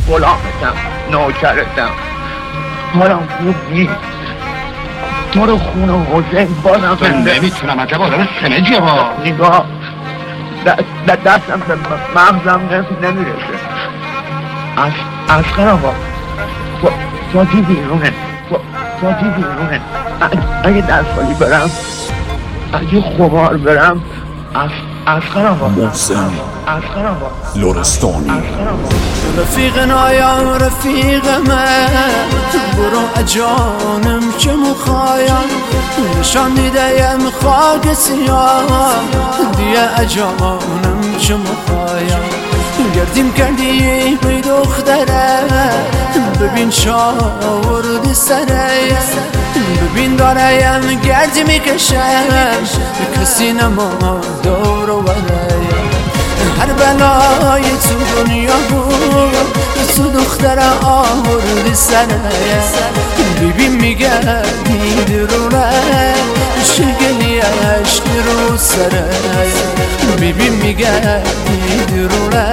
غلامتم، نوکرتم. حالم خوب نیست. تو رو خون حسین بازم زنده. نمیتونم عجب آدم سنجیه با نگاه دستم به مغزم نمیرسه. اسقر آقا فاتی بیرونه. اگه دستخالی برم، اگه خمار برم، اسقر آقا محسن لرستانی. رفیق نایا رفیق من، برو اجانم که مخوایم نشان میدیم خاک سیاه دیگه اجانم که مخوایم. گردیم کردی بی دختره، ببین شاوردی سره، ببین داریم گردی میکشم کسی نما دور و برایم. هر بلای تو دنیا بود تو دختر آوردی سره، ببین میگردی درونه شگلیش رو سره، ببین میگردی درونه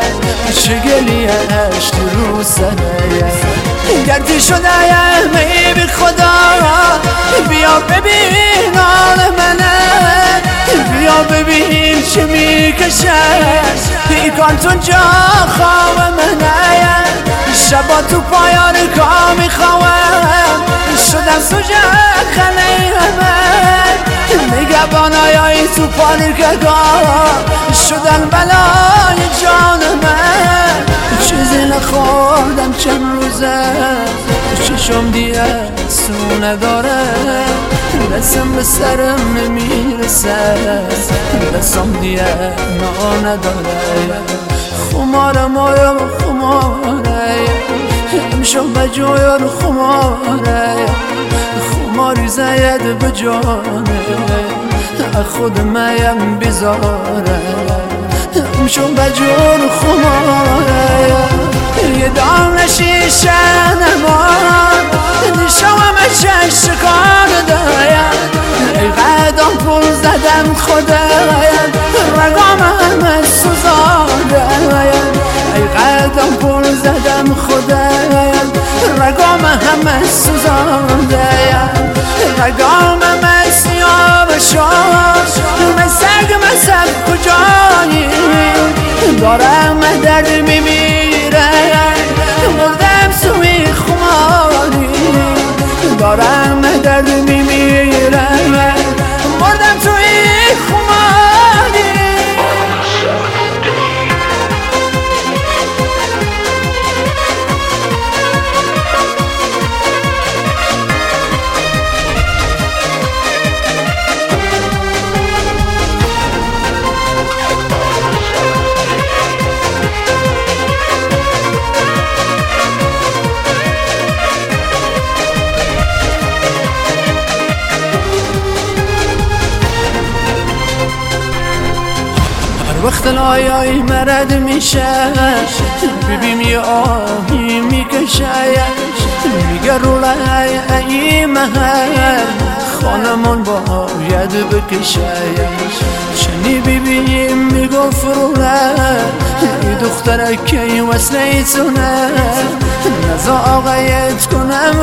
شگلیش رو سره. گردی شده می بی خدا بیا ببین آل منه، بیا ببین چه میکشه پیکانتون جا خواب منه. شبا تو پایان کا میخواهم شدم سوژه خنه همه، نگهبانای تو پارکگاه شدن بلای جان من. چیزی نخوردم چند روزه چشم دیگه سو نداره، دستم به سرم نمیرسه، دستم دیگه نا نداره. خمارم آیا خماره امشب بجویا رو خماره، خماری زید بجانه خود میم بیزاره. امشب بجویا رو خماره یه دام شیشه نمان نشوام چشم کار دایم. ای قدم پول زدم خدایم رگام همه سوزاندایم. ای قدم پول زدم خدایم رگام همه سوزاندایم. رگام همه سیاه بشاش مسگ مسب کجایی دارم درد میمیره، مردم سوی خماری دارم درد میمیره، مردم توی خماری. وقت لایای مرد میشه ببین یه آهی میکشه، میگه رولای ای محل خانمان باید بکشه. چنی ببینیم میگفت رولای ای دختره که وصله تونه، نزا آقایت کنم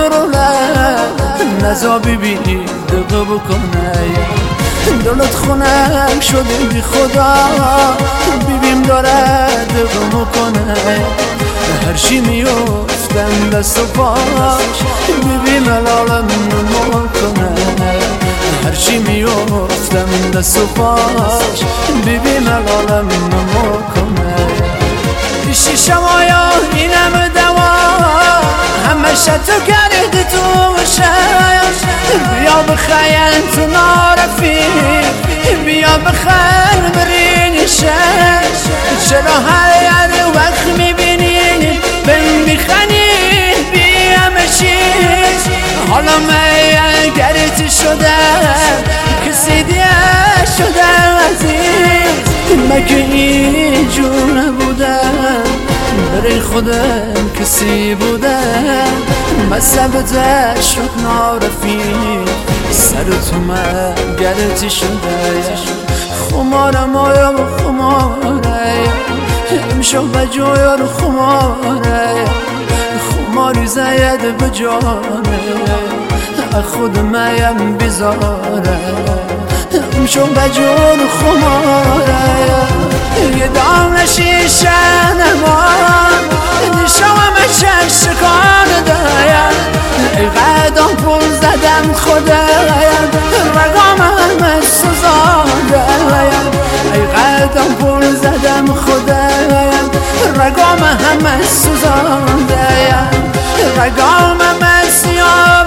رولای نزا ببینی دقه بکنه. دلت خونم شده بی خدا ببین داره دقه میکنه، هر چی میفتم دست و پاش ببین ملالم نمیکنه. هر چی میفتم دست و پاش ببین ملالم نمیکنه. شیشه مایا اینم دوا همه شتو کرده تو شش، بیا بخیل تو نارفی بیا بخیل برین شش. چرا هر وقت میبینی بهم میخنی بیا مشیش، حالا من گرت شده کسی دیگه شده عزیز. مگه اینجور نبودم برای خودم کسی بودم، مذهبت شد نارفیق سر تو من گرتی شده. خمارم آیا خماره میشو بجور خماره خماری زید بجاره خود میم بیزاره میشو بجور خماره یه دانه شیشه نمان نشوام شکار دایم ای قدم پول زدم خدایم رگام همه سوزانده ای قدم پول زدم خدایم رگام همه سوزانده رگام همه سیاه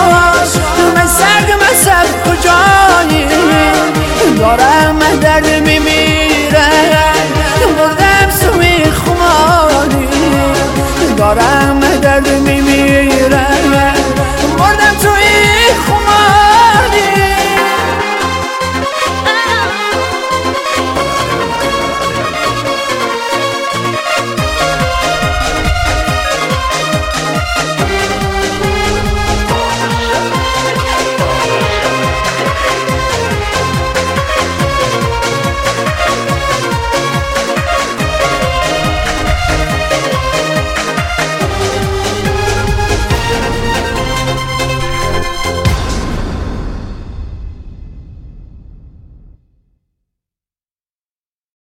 بشار من سگ مذهب کجایی دارم درد